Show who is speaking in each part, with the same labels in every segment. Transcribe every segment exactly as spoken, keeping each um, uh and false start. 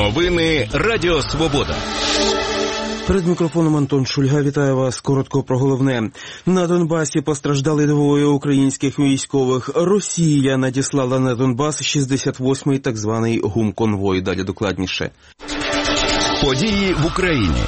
Speaker 1: Новини Радіо Свобода.
Speaker 2: Перед мікрофоном Антон Шульга. Вітаю вас. Коротко про головне. На Донбасі постраждали двоє українських військових. Росія надіслала на Донбас шістдесят восьмий так званий гумконвой. Далі докладніше.
Speaker 1: Події в Україні.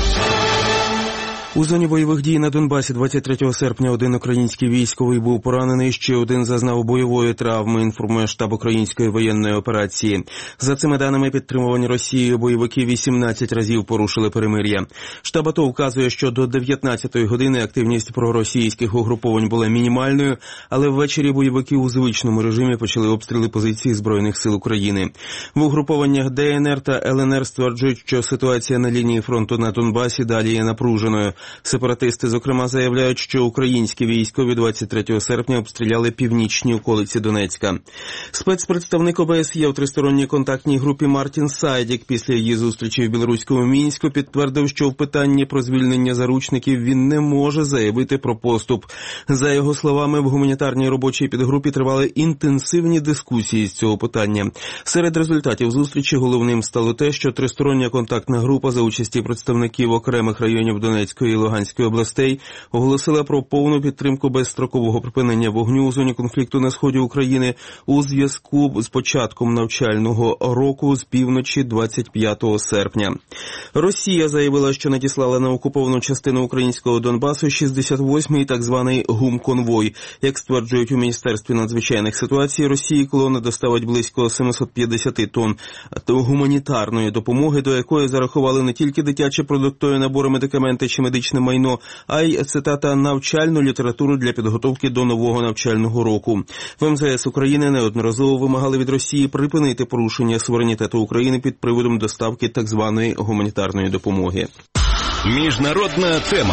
Speaker 2: У зоні бойових дій на Донбасі двадцять третього серпня один український військовий був поранений, ще один зазнав бойової травми, інформує штаб української воєнної операції. За цими даними, підтримувані Росією бойовики вісімнадцять разів порушили перемир'я. Штаб АТО вказує, що до дев'ятнадцятої години активність проросійських угруповань була мінімальною, але ввечері бойовики у звичному режимі почали обстріли позицій Збройних сил України. В угрупованнях ДНР та ЛНР стверджують, що ситуація на лінії фронту на Донбасі далі є напруженою. Сепаратисти, зокрема, заявляють, що українські військові двадцять третього серпня обстріляли північні околиці Донецька. Спецпредставник ОБСЄ у тристоронній контактній групі Мартін Сайдік після її зустрічі в білоруському Мінську підтвердив, що в питанні про звільнення заручників він не може заявити про поступ. За його словами, в гуманітарній робочій підгрупі тривали інтенсивні дискусії з цього питання. Серед результатів зустрічі головним стало те, що тристороння контактна група за участі представників окремих районів Донецької і Луганської областей оголосила про повну підтримку безстрокового припинення вогню у зоні конфлікту на сході України у зв'язку з початком навчального року з півночі двадцять п'ятого серпня. Росія заявила, що надіслала на окуповану частину українського Донбасу шістдесят восьмий так званий гумконвой. Як стверджують у Міністерстві надзвичайних ситуацій Росії, колона доставить близько сімсот п'ятдесят тонн гуманітарної допомоги, до якої зарахували не тільки дитячі продуктові набори, медикаменти чи медичне майно, а й, цитата, навчальну літературу для підготовки до нового навчального року. В ем зе ес України неодноразово вимагали від Росії припинити порушення суверенітету України під приводом доставки так званої гуманітарної допомоги.
Speaker 1: Міжнародна тема.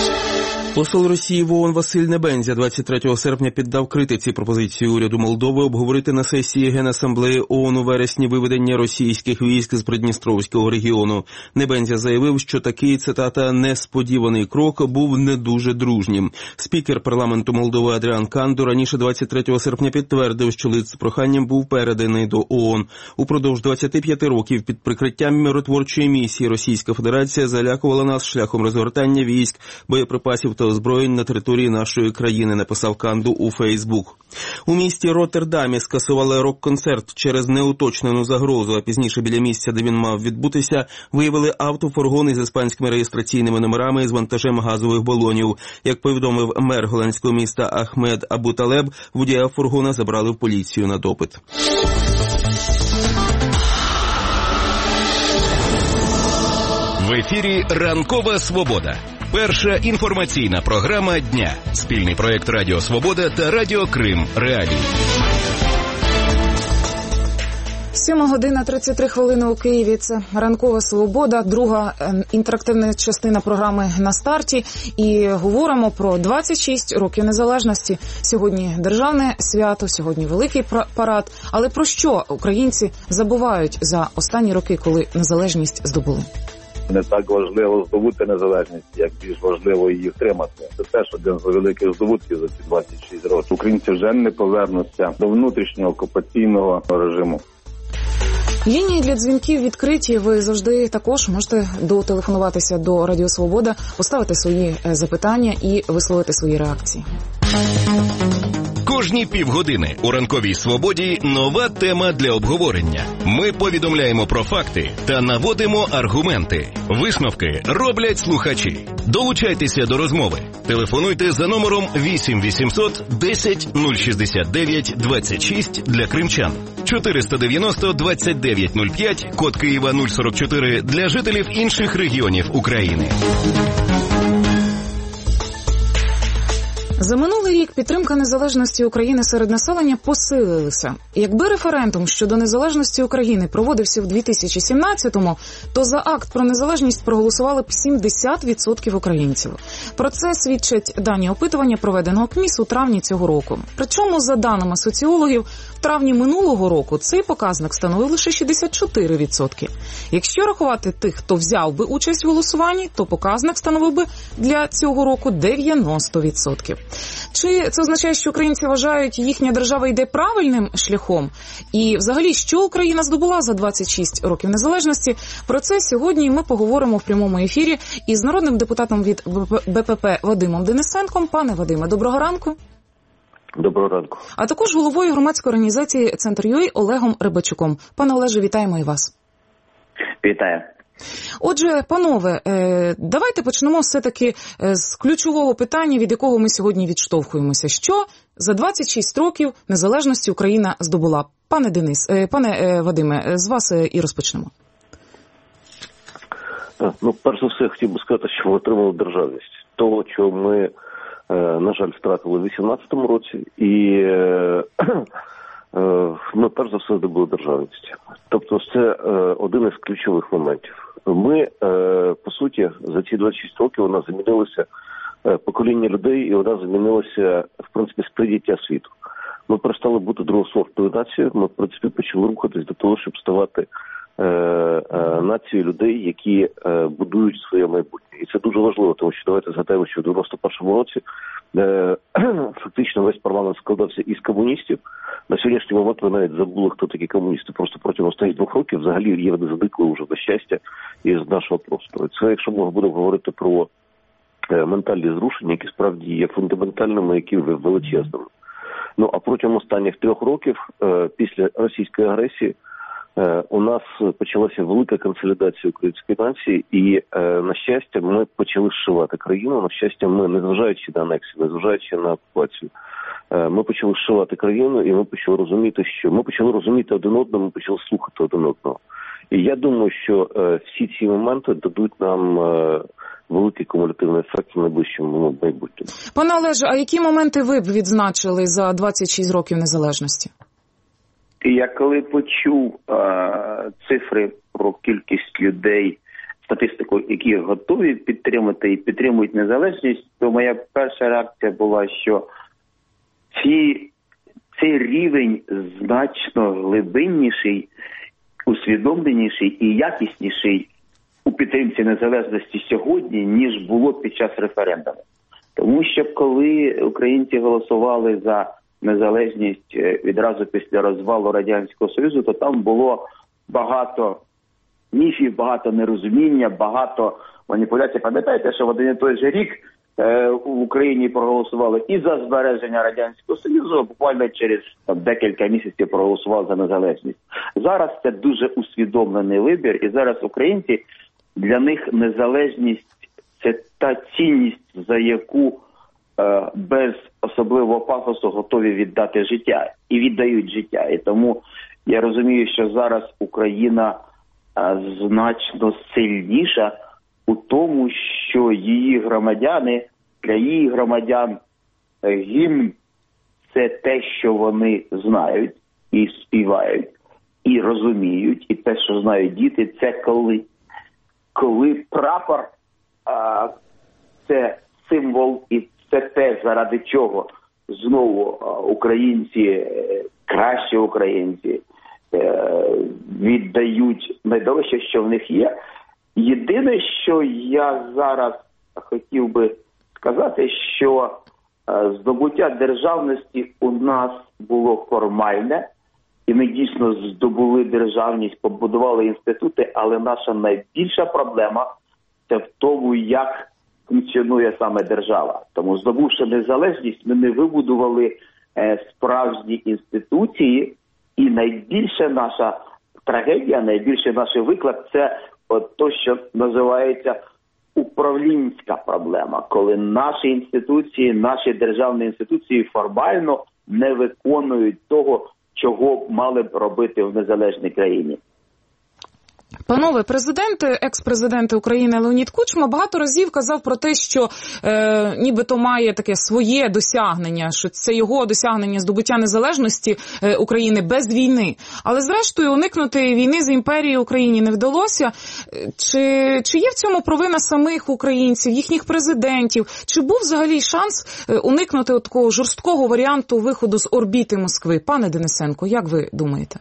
Speaker 2: Посол Росії в ООН Василь Небензя двадцять третього серпня піддав критиці пропозицію уряду Молдови обговорити на сесії Генасамблеї ООН у вересні виведення російських військ з Придністровського регіону. Небензя заявив, що такий, цитата, несподіваний крок був не дуже дружнім. Спікер парламенту Молдови Адріан Канду раніше двадцять третього серпня підтвердив, що лист з проханням був переданий до ООН. Упродовж двадцяти п'яти років під прикриттям миротворчої місії Російська Федерація залякувала нас шляхом розгортання військ, боєприпасів та озброєнь на території нашої країни, написав Канду у Фейсбук. У місті Роттердамі скасували рок-концерт через неуточнену загрозу, а пізніше біля місця, де він мав відбутися, виявили автофургони з іспанськими реєстраційними номерами і з вантажем газових балонів. Як повідомив мер голландського міста Ахмед Абуталеб, водія фургона забрали в поліцію на допит.
Speaker 1: В ефірі «Ранкова Свобода». Перша інформаційна програма дня. Спільний проєкт Радіо Свобода та Радіо Крим Реалії.
Speaker 3: Сьома година тридцять три хвилини у Києві. Це «Ранкова Свобода», друга е, інтерактивна частина програми на старті. І говоримо про двадцять шість років незалежності. Сьогодні державне свято, сьогодні великий парад. Але про що українці забувають за останні роки, коли незалежність здобули?
Speaker 4: Не так важливо здобути незалежність, як більш важливо її втримати. Це теж один з великих здобутків за ці двадцять шість років. Українці вже не повернуться до внутрішнього окупаційного режиму.
Speaker 3: Лінії для дзвінків відкриті. Ви завжди також можете дотелефонуватися до Радіо Свобода, поставити свої запитання і висловити свої реакції.
Speaker 1: Кожні півгодини у «Ранковій Свободі» нова тема для обговорення. Ми повідомляємо про факти та наводимо аргументи. Висновки роблять слухачі. Долучайтеся до розмови. Телефонуйте за номером вісім вісімсот десять нуль шістдесят дев'ять двадцять шість для кримчан. чотириста дев'яносто двадцять дев'ять нуль п'ять, код Києва нуль сорок чотири для жителів інших регіонів України.
Speaker 3: За минулий рік підтримка незалежності України серед населення посилилася. Якби референдум щодо незалежності України проводився в дві тисячі сімнадцятому, то за акт про незалежність проголосували б сімдесят відсотків українців. Про це свідчать дані опитування, проведеного КМІС у травні цього року. Причому, за даними соціологів, в травні минулого року цей показник становив лише шістдесят чотири відсотки. Якщо рахувати тих, хто взяв би участь в голосуванні, то показник становив би для цього року дев'яносто відсотків. Чи це означає, що українці вважають, їхня держава йде правильним шляхом? І взагалі, що Україна здобула за двадцять шість років незалежності? Про це сьогодні ми поговоримо в прямому ефірі із народним депутатом від БПП Вадимом Денисенком. Пане Вадиме, доброго ранку.
Speaker 5: Доброго ранку.
Speaker 3: А також головою громадської організації «Центр.ЮА» Олегом Рибачуком. Пане Олеже, вітаємо і вас.
Speaker 5: Вітаю.
Speaker 3: Отже, панове, давайте почнемо все-таки з ключового питання, від якого ми сьогодні відштовхуємося. Що за двадцять шість років незалежності Україна здобула? Пане Денис, пане Вадиме, з вас і розпочнемо.
Speaker 5: Ну, перш за все, хотів би сказати, що ми отримали державність. Того, що ми, на жаль, втратили у вісімнадцятому році, і ми, перш за все, здобули державність. Тобто, це один із ключових моментів. Ми, по суті, за ці двадцять шість років у нас змінилося покоління людей, і у нас змінилося, в принципі, сприйняття світу. Ми перестали бути другосортною нацією, ми, в принципі, почали рухатись до того, щоб ставати нацією людей, які будують своє майбутнє. І це дуже важливо, тому що давайте згадаємо, що в дев'яносто першому році фактично весь парламент складався із комуністів. На сьогоднішній момент ви навіть забули, хто такі комуністи. Просто протягом останніх двох років взагалі є вони зникли вже до щастя із нашого простору. Це, якщо ми будемо говорити про ментальні зрушення, які справді є фундаментальними, які величезними. Ну, а протягом останніх трьох років, після російської агресії, у нас почалася велика консолідація української нації, і, на щастя, ми почали зшивати країну. На щастя, ми, незважаючи на анексію, незважаючи на окупацію, ми почали зшивати країну, і ми почали розуміти, що ми почали розуміти один одного, ми почали слухати один одного. І я думаю, що всі ці моменти дадуть нам великий кумулятивний ефект в найближчому майбутньому.
Speaker 3: Пане Олеже, а які моменти ви б відзначили за двадцять шість років незалежності?
Speaker 6: Я коли почув е, цифри про кількість людей, статистику, які готові підтримати і підтримують незалежність, то моя перша реакція була, що ці, цей рівень значно глибинніший, усвідомленіший і якісніший у підтримці незалежності сьогодні, ніж було під час референдуму. Тому що коли українці голосували за незалежність відразу після розвалу Радянського Союзу, то там було багато міфів, багато нерозуміння, багато маніпуляцій. Пам'ятаєте, що в один і той же рік е, в Україні проголосували і за збереження Радянського Союзу, а буквально через там, декілька місяців проголосували за незалежність. Зараз це дуже усвідомлений вибір, і зараз українці, для них незалежність – це та цінність, за яку без особливого пафосу готові віддати життя і віддають життя. І тому я розумію, що зараз Україна значно сильніша у тому, що її громадяни, для її громадян гімн – це те, що вони знають і співають, і розуміють, і те, що знають діти, це коли, коли прапор а, – це символ і це те, заради чого знову українці, кращі українці, віддають найдорожче, що в них є. Єдине, що я зараз хотів би сказати, що здобуття державності у нас було формальне, і ми дійсно здобули державність, побудували інститути, але наша найбільша проблема – це в тому, як функціонує саме держава. Тому, здобувши незалежність, ми не вибудували е, справжні інституції, і найбільша наша трагедія, найбільший наш виклик – це от то, що називається управлінська проблема, коли наші інституції, наші державні інституції формально не виконують того, чого мали б робити в незалежній країні.
Speaker 3: Панове, президент, екс-президент України Леонід Кучма багато разів казав про те, що е, нібито має таке своє досягнення, що це його досягнення здобуття незалежності е, України без війни. Але зрештою уникнути війни з імперією Україні не вдалося. Чи, чи є в цьому провина самих українців, їхніх президентів? Чи був взагалі шанс уникнути такого жорсткого варіанту виходу з орбіти Москви? Пане Денисенко, як ви думаєте?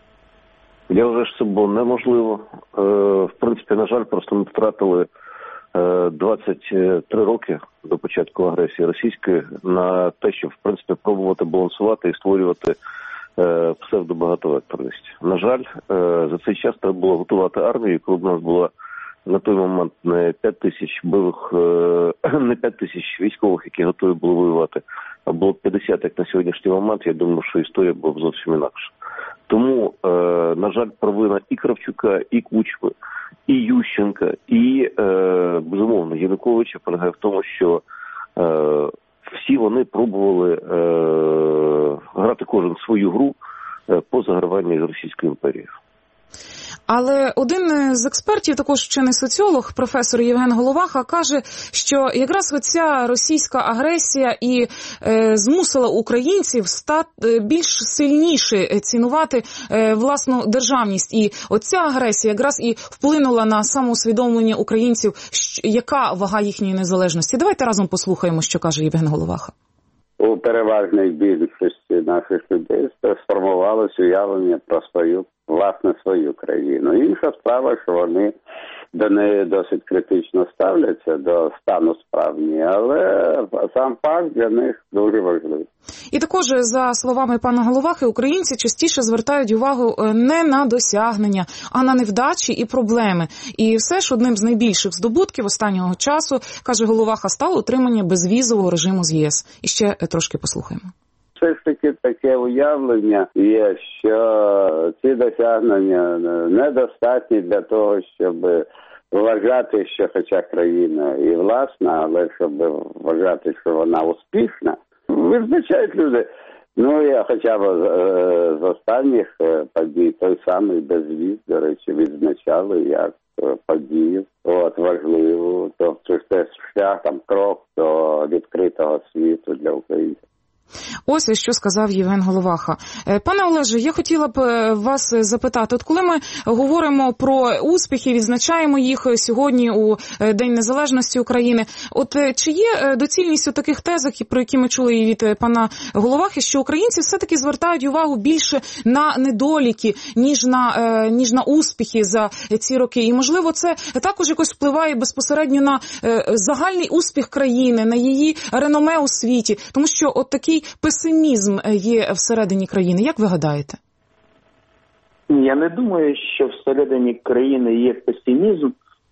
Speaker 5: Я вважаю, що це було неможливо. В принципі, на жаль, просто ми втратили двадцять три роки до початку агресії російської на те, щоб, в принципі, пробувати балансувати і створювати псевдобагатовекторність. На жаль, за цей час треба було готувати армію, коли б у нас була на той момент не п'ять тисяч бойових, не п'ять тисяч військових, які готові були воювати, а було п'ятдесят, як на сьогоднішній момент, я думаю, що історія була б зовсім інакша. Тому, на жаль, провина і Кравчука, і Кучми, і Ющенка, і, безумовно, Януковича полягає в тому, що всі вони пробували грати кожен свою гру по заграванню з Російською імперією.
Speaker 3: Але один з експертів, також вчений соціолог, професор Євген Головаха, каже, що якраз оця російська агресія і е, змусила українців стати більш сильніше цінувати е, власну державність. І оця агресія якраз і вплинула на самоусвідомлення українців, що, яка вага їхньої незалежності. Давайте разом послухаємо, що каже Євген Головаха.
Speaker 7: У переважній більшості наших людей сформувалось уявлення про свою, власне, свою країну. Інша справа, що вони до неї досить критично ставляться, до стану справні, але сам факт для них дуже важливий.
Speaker 3: І також, за словами пана Головахи, українці частіше звертають увагу не на досягнення, а на невдачі і проблеми. І все ж одним з найбільших здобутків останнього часу, каже Головаха, стало отримання безвізового режиму з ЄС. І ще трошки послухаємо.
Speaker 7: Все ж таки таке уявлення є, що ці досягнення недостатні для того, щоб вважати, що хоча країна і власна, але щоб вважати, що вона успішна, визначають люди. Ну, я хоча б з останніх подій, той самий безвіз, до речі, відзначали як подію, от, важливу, тобто це шлях, там, крок до відкритого світу для українців.
Speaker 3: Ось що сказав Євген Головаха. Пане Олеже, я хотіла б вас запитати, от коли ми говоримо про успіхи, відзначаємо їх сьогодні у День Незалежності України, от чи є доцільність у таких тезах, про які ми чули і від пана Головахи, що українці все-таки звертають увагу більше на недоліки, ніж на, ніж на успіхи за ці роки? І, можливо, це також якось впливає безпосередньо на загальний успіх країни, на її реноме у світі, тому що от такий песимізм є всередині країни. Як ви гадаєте?
Speaker 6: Я не думаю, що всередині країни є песимізм.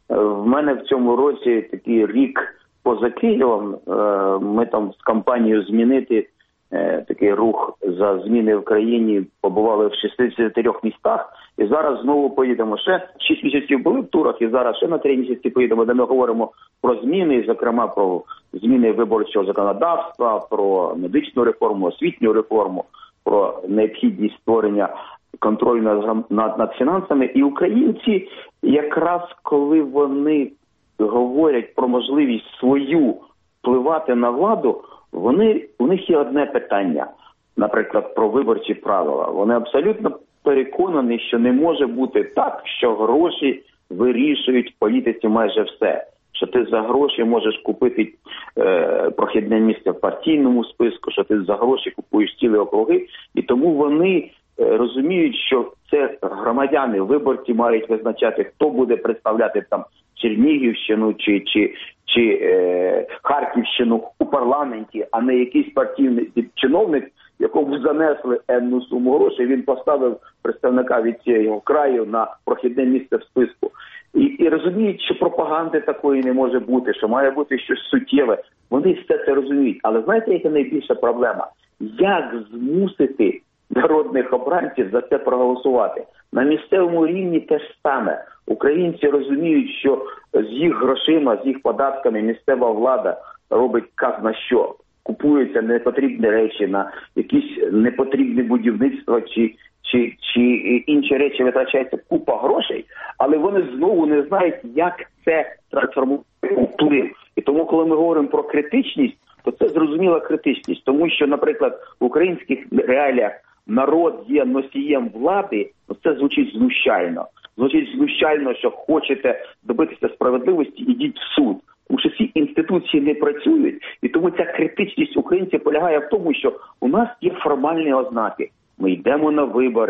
Speaker 6: В мене в цьому році такий рік поза Києвом. Ми там з кампанією «Змінити» такий рух за зміни в країні побували в шістдесяти трьох містах. І зараз знову поїдемо. Ще шість місяців були в турах, і зараз ще на три місяці поїдемо, де ми говоримо про зміни, зокрема про зміни виборчого законодавства, про медичну реформу, освітню реформу, про необхідність створення контролю над, над, над фінансами. І українці, якраз коли вони говорять про можливість свою впливати на владу, вони, у них є одне питання, наприклад, про виборчі правила. Вони абсолютно переконані, що не може бути так, що гроші вирішують в політиці майже все. Що ти за гроші можеш купити е, прохідне місце в партійному списку, що ти за гроші купуєш цілі округи. І тому вони е, розуміють, що це громадяни, виборці мають визначати, хто буде представляти там Чернігівщину чи, чи, чи е, Харківщину у парламенті, а не якийсь партійний чиновник, якому занесли енну суму грошей, він поставив представника від цього краю на прохідне місце в списку. І, і розуміють, що пропаганди такої не може бути, що має бути щось суттєве. Вони все це розуміють. Але знаєте, яка найбільша проблема? Як змусити народних обранців за це проголосувати? На місцевому рівні те ж саме. Українці розуміють, що з їх грошима, з їх податками місцева влада робить казна що. Купуються непотрібні речі на якісь непотрібне будівництво чи, чи, чи інші речі, витрачається купа грошей, але вони знову не знають, як це трансформувати у вплив. І тому, коли ми говоримо про критичність, то це зрозуміла критичність. Тому що, наприклад, в українських реаліях народ є носієм влади, то це звучить знущально. Звучить знущально, що хочете добитися справедливості, ідіть в суд. Тому що ці інституції не працюють, і тому ця критичність українців полягає в тому, що у нас є формальні ознаки. Ми йдемо на вибори,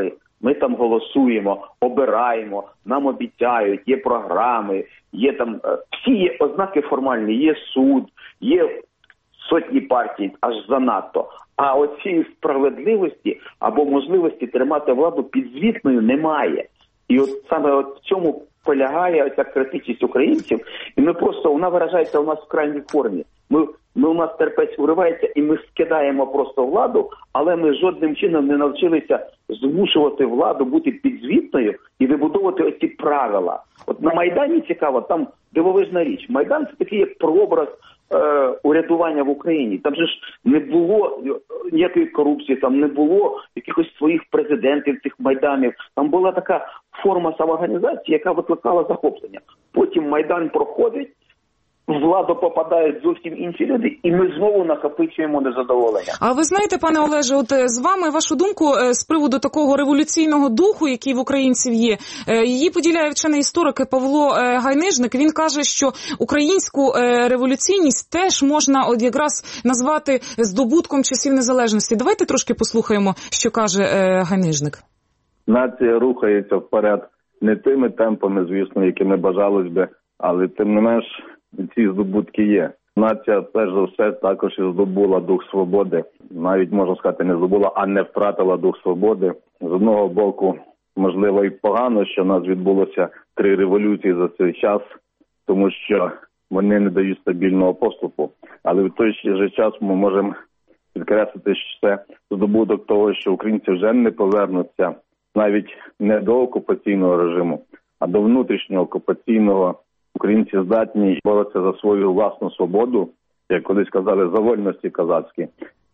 Speaker 6: Ми там голосуємо, обираємо, нам обіцяють, є програми, є там всі є ознаки формальні, є суд, є сотні партій, аж занадто. А оцієї справедливості або можливості тримати владу підзвітною немає. І от саме от в цьому полягає ця критичність українців, і ми просто, вона виражається у нас в крайній формі. Ми, ми у нас терпець уривається, і ми скидаємо просто владу, але ми жодним чином не навчилися змушувати владу бути підзвітною і вибудовувати оці правила. От на Майдані цікаво, там дивовижна річ. Майдан – це такий як прообраз е, урядування в Україні. Там же ж не було ніякої корупції, там не було якихось своїх президентів цих Майданів. Там була така форма самоорганізації, яка викликала захоплення. Потім Майдан проходить, в владу попадають зовсім інші люди, і ми знову накопичуємо незадоволення.
Speaker 3: А ви знаєте, пане Олеже, от з вами вашу думку з приводу такого революційного духу, який в українців є, її поділяє вчений історик Павло Гайнижник. Він каже, що українську революційність теж можна от якраз назвати здобутком часів незалежності. Давайте трошки послухаємо, що каже Гайнижник.
Speaker 4: Нація рухається вперед не тими темпами, звісно, якими бажалось би, але тим не менш ці здобутки є. Нація, перш за все, також і здобула дух свободи. Навіть, можна сказати, не здобула, а не втратила дух свободи. З одного боку, можливо, і погано, що в нас відбулося три революції за цей час, тому що вони не дають стабільного поступу. Але в той же час ми можемо підкреслити, що це здобуток того, що українці вже не повернуться навіть не до окупаційного режиму, а до внутрішнього окупаційного. Українці здатні боротися за свою власну свободу, як колись казали, за вольності козацькі.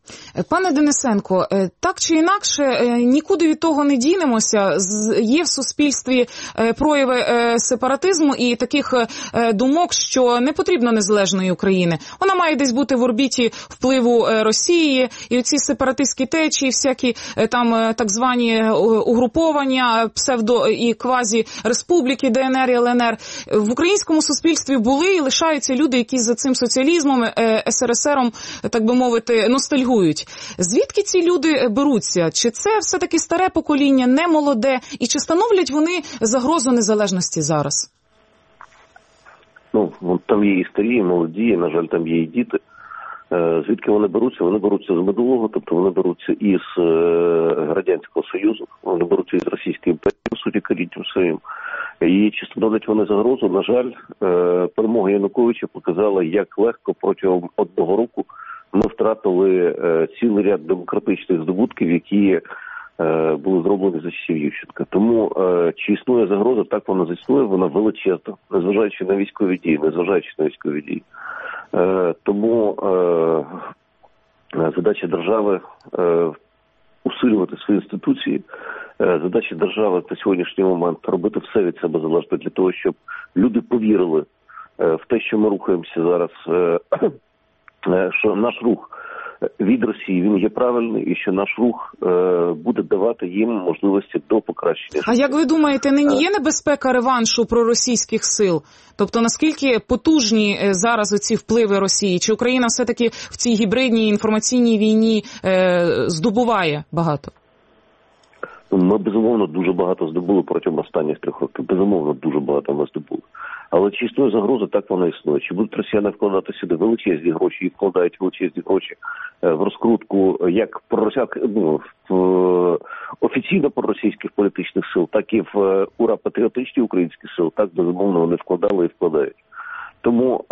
Speaker 3: Пане Денисенко, так чи інакше, нікуди від того не дінемося. Є в суспільстві прояви сепаратизму і таких думок, що не потрібно незалежної України. Вона має десь бути в орбіті впливу Росії, і оці сепаратистські течії, всякі там так звані угруповання, псевдо і квазі-республіки, Де Ен Ер і Ел Ен Ер. В українському суспільстві були і лишаються люди, які за цим соціалізмом, Ес Ер Ес Ером, так би мовити, ностальгують. Звідки ці люди беруться? Чи це все-таки старе покоління, не молоде? І чи становлять вони загрозу незалежності зараз?
Speaker 5: Ну, там є і старі, і молоді, і, на жаль, там є і діти. Звідки вони беруться? Вони беруться з минулого, тобто вони беруться із Радянського Союзу, вони беруться із Російської імперії, по суті, корінням своїм. І чи становлять вони загрозу? На жаль, перемога Януковича показала, як легко протягом одного року ми втратили е, цілий ряд демократичних здобутків, які е, були зроблені за часів Ющенка. Тому е, чи існує загроза, так вона існує, вона величезна, незважаючи на військові дії, незважаючи на військові дії. Е, тому е, задача держави е, усилювати свої інституції, е, задача держави на сьогоднішній момент робити все від себе залежне для того, щоб люди повірили е, в те, що ми рухаємося зараз, е, що наш рух від Росії, він є правильний, і що наш рух е, буде давати їм можливості до покращення.
Speaker 3: А як ви думаєте, нині є небезпека реваншу проросійських сил? Тобто, наскільки потужні зараз оці впливи Росії? Чи Україна все-таки в цій гібридній інформаційній війні е, здобуває багато?
Speaker 5: Ми, безумовно, дуже багато здобули протягом останніх трьох років. Безумовно, дуже багато ми здобули. Але чи існує загроза, так вона існує. Чи будуть росіяни вкладати сюди величезні гроші, і вкладають величезні гроші в розкрутку як проросяк, ну, в офіційно проросійських політичних сил, так і в ура-патріотичні українські сил, так, безумовно, вони вкладали і вкладають. Тому е-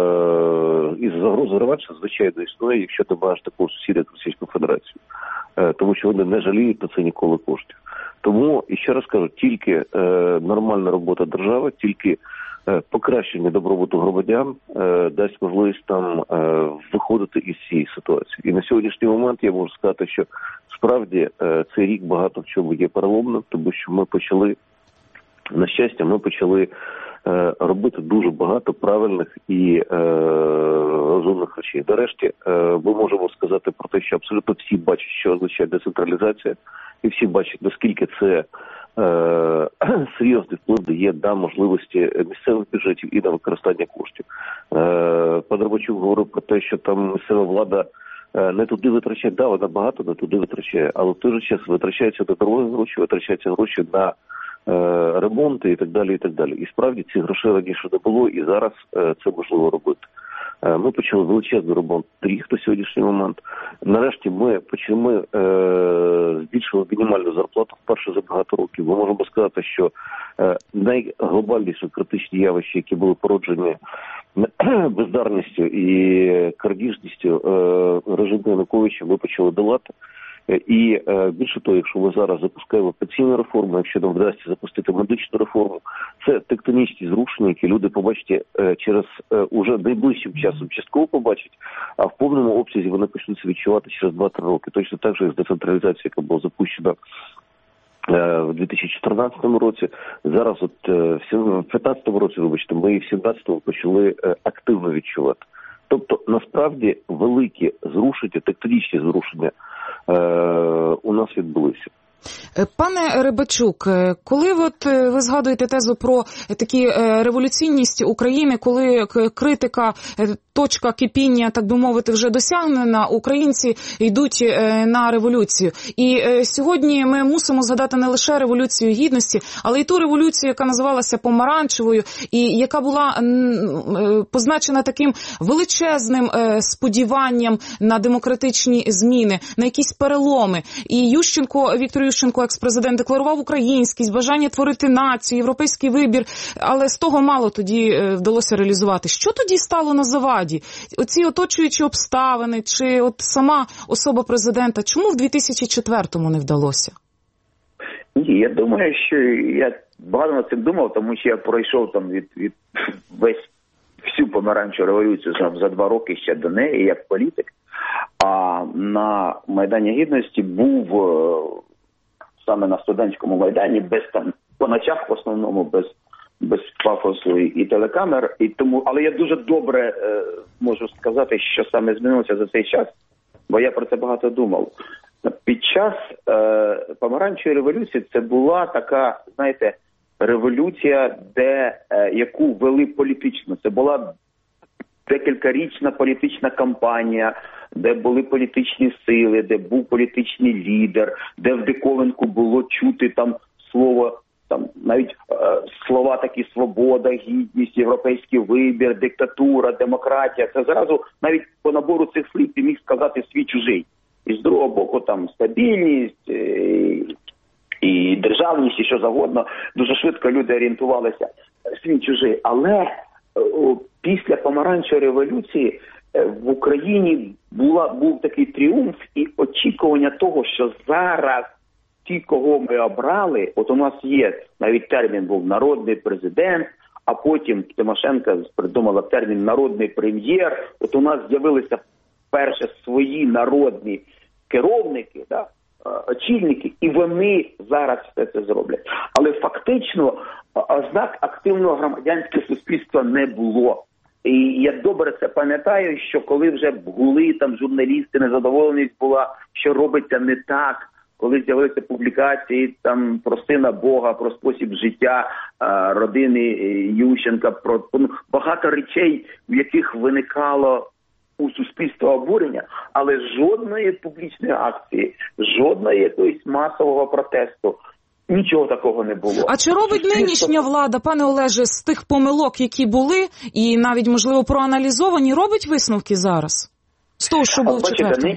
Speaker 5: із загрози реваншу, звичайно, існує, якщо ти маєш такого сусіда, як Російську Федерацію. Е- тому що вони не жаліють на це ніколи коштів. Тому, і ще раз кажу, тільки е- нормальна робота держави, тільки е- покращення добробуту громадян е- дасть можливість нам е- виходити із цієї ситуації. І на сьогоднішній момент я можу сказати, що справді е- цей рік багато в чому є переломним, тому що ми почали, на щастя, ми почали робити дуже багато правильних і е, розумних речей. Нарешті е, ми можемо сказати про те, що абсолютно всі бачать, що означає децентралізація, і всі бачать, наскільки це е, серйозний вплив дає на можливості місцевих бюджетів і на використання коштів. Е, пан Робочук говорив про те, що там місцева влада не туди витрачає. Да, вона багато не туди витрачає, але в той же час витрачаються на дороги гроші, витрачаються гроші на е, ремонти і так далі, і так далі. І справді цих грошей раніше не було, і зараз е, це можливо робити. Е, ми почали величезний ремонт доріг на сьогоднішній момент. Нарешті ми почали е, збільшили мінімальну зарплату вперше за багато років. Ми можемо сказати, що е, найглобальніші критичні явища, які були породжені бездарністю і крадіжністю е, режиму Януковича, ми почали долати. І е, більше того, якщо ми зараз запускаємо пенсійну реформу, якщо нам вдасться запустити медичну реформу, це тектонічні зрушення, які люди побачать е, через е, уже найближчим часом частково побачать, а в повному обсязі вони почнуться відчувати через два-три роки. Точно так же, як децентралізація, яка була запущена в дві тисячі чотирнадцятому році, зараз от в п'ятнадцятому році, вибачте, ми і в сімнадцятому почали активно відчувати. Тобто, насправді, великі зрушення, тектонічні зрушення е, у нас відбулися.
Speaker 3: Пане Рибачук, коли от ви згадуєте тезу про такі революційність України, коли критика, точка кипіння, так би мовити, вже досягнена, українці йдуть на революцію. І сьогодні ми мусимо згадати не лише Революцію Гідності, але й ту революцію, яка називалася Помаранчевою, і яка була позначена таким величезним сподіванням на демократичні зміни, на якісь переломи. І Ющенко, Віктор Ющенко, екс-президент, декларував українськість, бажання творити націю, європейський вибір, але з того мало тоді вдалося реалізувати. Що тоді стало на заваді? Оці оточуючі обставини, чи от сама особа президента, чому в дві тисячі четвертому не вдалося?
Speaker 6: Ні, я думаю, що я багато над цим думав, тому що я пройшов там від, від весь всю помаранчеву революцію за, за два роки ще до неї, як політик. А на Майдані Гідності був саме на студентському майдані, без там, по ночах в основному, без, без пафосу і, і телекамер. І тому, але я дуже добре е, можу сказати, що саме змінилося за цей час, бо я про це багато думав. Під час е, помаранчевої революції це була така, знаєте, революція, де, е, яку вели політично. Це була декількарічна політична кампанія, де були політичні сили, де був політичний лідер, де в диковинку було чути там слово, там навіть е, слова такі: свобода, гідність, європейський вибір, диктатура, демократія. Це зразу навіть по набору цих слів ти міг сказати свій-чужий. І з другого боку там стабільність, і, і державність, і що завгодно. Дуже швидко люди орієнтувалися свій-чужий. Але о, після помаранчевої революції в Україні була, був такий тріумф і очікування того, що зараз ті, кого ми обрали, от у нас є, навіть термін був народний президент, а потім Тимошенко придумала термін народний прем'єр. От у нас з'явилися перше свої народні керівники, да, очільники, і вони зараз все це зроблять. Але фактично ознак активного громадянського суспільства не було. І я добре це пам'ятаю, що коли вже гули там журналісти, незадоволеність була, що робиться не так, коли з'явилися публікації там про сина Бога, про спосіб життя а, родини Ющенка, про ну, багато речей, в яких виникало у суспільства обурення, але жодної публічної акції, жодної якоїсь масового протесту. Нічого такого не було.
Speaker 3: А чи робить нинішня влада, пане Олеже, з тих помилок, які були, і навіть, можливо, проаналізовані, робить висновки зараз? З того, що було в четвертому?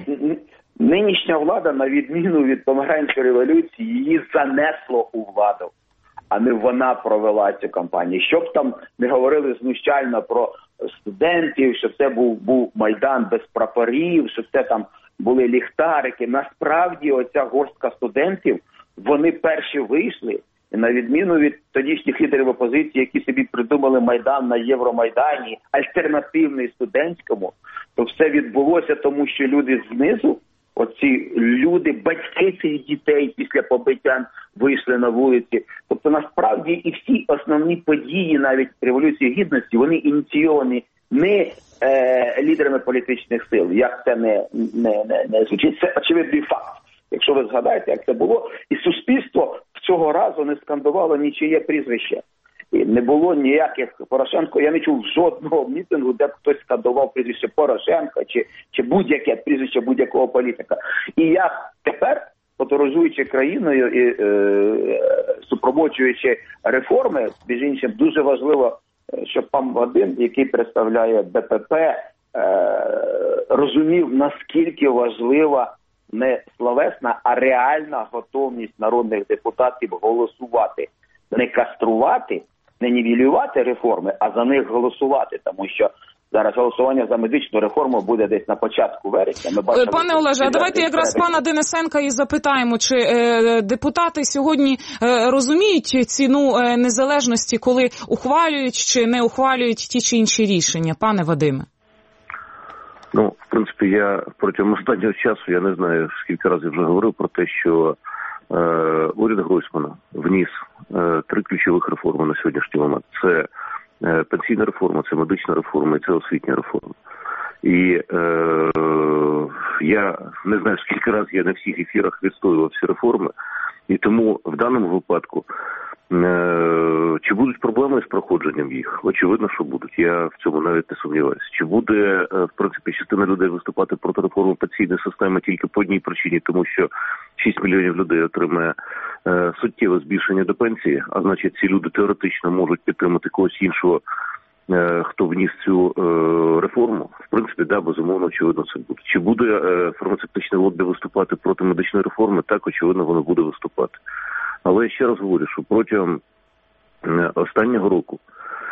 Speaker 6: Нинішня влада, на відміну від помаранчевої революції, її занесло у владу, а не вона провела цю кампанію. Щоб там не говорили знущально про студентів, що це був, був Майдан без прапорів, що це там були ліхтарики. Насправді оця горстка студентів, вони перші вийшли, і на відміну від тодішніх лідерів опозиції, які собі придумали Майдан на Євромайдані, альтернативний студентському, то все відбулося тому, що люди знизу, оці люди, батьки цих дітей після побиття вийшли на вулиці. Тобто насправді і всі основні події, навіть Революції Гідності, вони ініційовані не е, лідерами політичних сил, як це не, не, не, не звучить. Це очевидний факт. Якщо ви згадаєте, як це було, і суспільство цього разу не скандувало нічиє прізвище. І не було ніяких Порошенко. Я не чув жодного мітингу, де б хтось скандував прізвище Порошенка чи, чи будь-яке прізвище будь-якого політика. І я тепер, подорожуючи країною і е, супроводжуючи реформи, між іншим, дуже важливо, щоб пан Вадим, який представляє Б П П, е, розумів, наскільки важлива не словесна, а реальна готовність народних депутатів голосувати. Не каструвати, не нівелювати реформи, а за них голосувати. Тому що зараз голосування за медичну реформу буде десь на початку вересня. Ми бачили,
Speaker 3: Пане Олеже, а давайте якраз пана Денисенка і запитаємо, чи е, депутати сьогодні е, розуміють ціну е, незалежності, коли ухвалюють чи не ухвалюють ті чи інші рішення, пане Вадиме?
Speaker 5: Ну, в принципі, я протягом останнього часу, я не знаю, скільки разів вже говорив про те, що е, уряд Гройсмана вніс е, три ключових реформи на сьогоднішній момент. Це е, пенсійна реформа, це медична реформа і це освітня реформа. І е, я не знаю, скільки разів я на всіх ефірах відстоював всі реформи, і тому в даному випадку чи будуть проблеми з проходженням їх? Очевидно, що будуть. Я в цьому навіть не сумніваюся. Чи буде, в принципі, частина людей виступати проти реформи пенсійної системи тільки по одній причині, тому що шість мільйонів людей отримає е, суттєве збільшення до пенсії, а значить ці люди теоретично можуть підтримати когось іншого, е, хто вніс цю е, реформу. В принципі, да, безумовно, очевидно, це буде. Чи буде е, фармацевтичне лобі виступати проти медичної реформи? Так, очевидно, воно буде виступати. Але я ще раз говорю, що протягом останнього року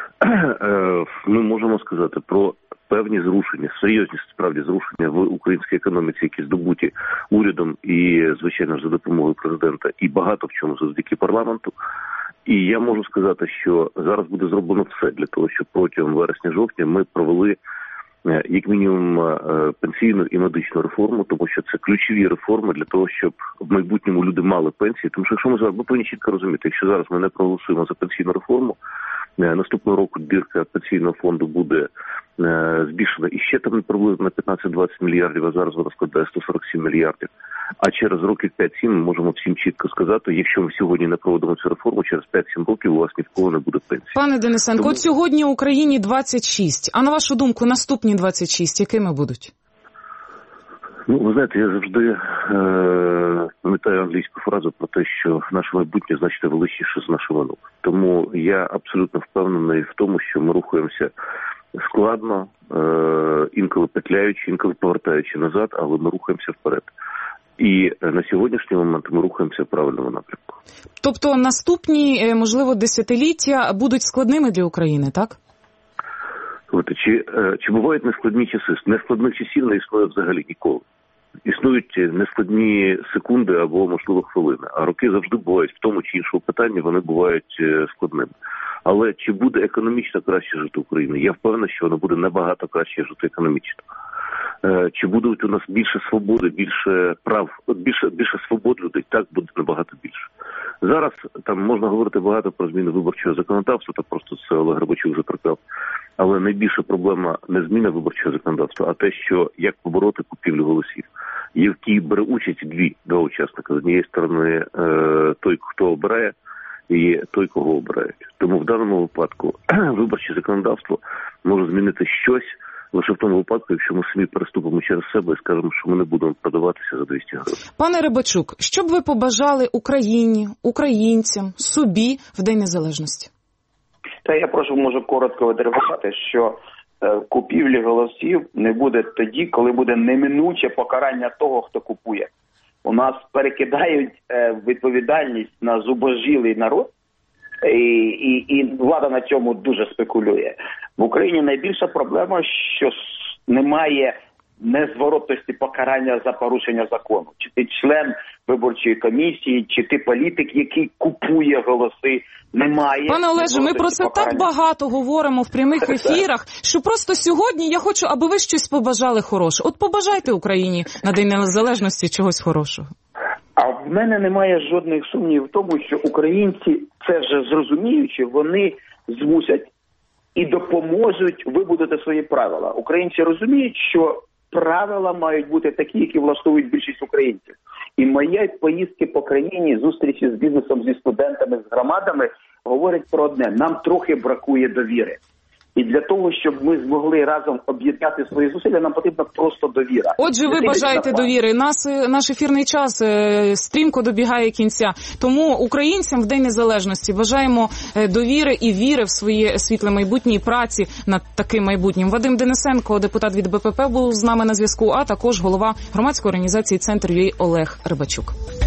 Speaker 5: ми можемо сказати про певні зрушення, серйозні справді зрушення в українській економіці, які здобуті урядом і, звичайно, за допомогою президента, і багато в чому завдяки парламенту. І я можу сказати, що зараз буде зроблено все для того, щоб протягом вересня-жовтня ми провели як мінімум пенсійну і медичну реформу, тому що це ключові реформи для того, щоб в майбутньому люди мали пенсії. Тому що якщо ми зараз, ми повинні чітко розуміти, якщо зараз ми не проголосуємо за пенсійну реформу, наступного року дірка пенсійного фонду буде збільшена і ще там приблизно на п'ятнадцять-двадцять мільярдів, а зараз вона складає сто сорок сім мільярдів. А через років п'ять-сім ми можемо всім чітко сказати, якщо ми сьогодні не проводимо цю реформу, через п'ять-сім років у вас ні в кого не буде пенсії. Пане
Speaker 3: Денисенко, Тому... от сьогодні в Україні двадцять шість. А на вашу думку, наступні двадцять шість, якими будуть?
Speaker 5: Ну, ви знаєте, я завжди е- пам'ятаю англійську фразу про те, що наше майбутнє значно величніше з нашого минулого. Тому я абсолютно впевнений в тому, що ми рухаємося складно, е- інколи петляючи, інколи повертаючи назад, але ми рухаємося вперед. І на сьогоднішній момент ми рухаємося в правильному напрямку.
Speaker 3: Тобто наступні, можливо, десятиліття будуть складними для України, так?
Speaker 5: От, чи, чи бувають нескладні часи? Нескладних часів не існує взагалі ніколи. Існують нескладні секунди або, можливо, хвилини. А роки завжди бувають в тому чи іншому питанні, вони бувають складними. Але чи буде економічно краще жити Україна? Я впевнений, що воно буде набагато краще жити економічно. Чи будуть у нас більше свободи, більше прав, більше, більше свобод людей? Так, буде набагато більше. Зараз там можна говорити багато про зміни виборчого законодавства, та просто це Олег Рибачук вже прикав. Але найбільша проблема не зміна виборчого законодавства, а те, що як побороти купівлю голосів. Є в якій бере участь дві, два учасника. З однієї сторони той, хто обирає, і той, кого обирають. Тому в даному випадку виборче законодавство може змінити щось, лише в тому випадку, якщо ми самі переступимо через себе і скажемо, що ми не будемо продаватися за двісті гривень.
Speaker 3: Пане Рибачук, що б ви побажали Україні, українцям, собі в День Незалежності?
Speaker 6: Та я прошу, можу коротко відреагувати, що е, купівлі голосів не буде тоді, коли буде неминуче покарання того, хто купує. У нас перекидають е, відповідальність на зубожілий народ, і, і, і влада на цьому дуже спекулює. В Україні найбільша проблема, що немає незворотності покарання за порушення закону. Чи ти член виборчої комісії, чи ти політик, який купує голоси, немає.
Speaker 3: Пане Олеже, ми про це покарання. Так багато говоримо в прямих ефірах, що просто сьогодні я хочу, аби ви щось побажали хороше. От побажайте Україні на День Незалежності чогось хорошого.
Speaker 6: А в мене немає жодних сумнівів в тому, що українці, це вже зрозуміючи, вони змусять і допоможуть вибудувати свої правила. Українці розуміють, що правила мають бути такі, які влаштовують більшість українців. І мої поїздки по країні, зустрічі з бізнесом, зі студентами, з громадами, говорить про одне: нам трохи бракує довіри. І для того, щоб ми змогли разом об'єднати свої зусилля, нам потрібна просто довіра.
Speaker 3: Отже, ви бажаєте довіри. Нас, наш ефірний час стрімко добігає кінця. Тому українцям в День Незалежності бажаємо довіри і віри в своє світле майбутнє і праці над таким майбутнім. Вадим Денисенко, депутат від БПП, був з нами на зв'язку, а також голова громадської організації «Центр.ю а» Олег Рибачук.